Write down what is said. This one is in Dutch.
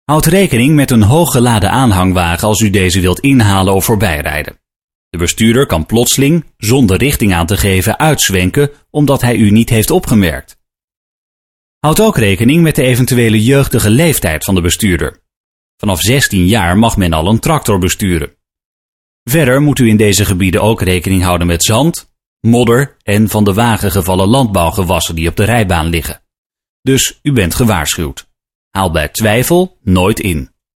Houd rekening met een hooggeladen aanhangwagen als u deze wilt inhalen of voorbijrijden. De bestuurder kan plotseling, zonder richting aan te geven, uitzwenken omdat hij u niet heeft opgemerkt. Houd ook rekening met de eventuele jeugdige leeftijd van de bestuurder. Vanaf 16 jaar mag men al een tractor besturen. Verder moet u in deze gebieden ook rekening houden met zand, modder en van de wagen gevallen landbouwgewassen die op de rijbaan liggen. Dus u bent gewaarschuwd. Haal bij twijfel nooit in.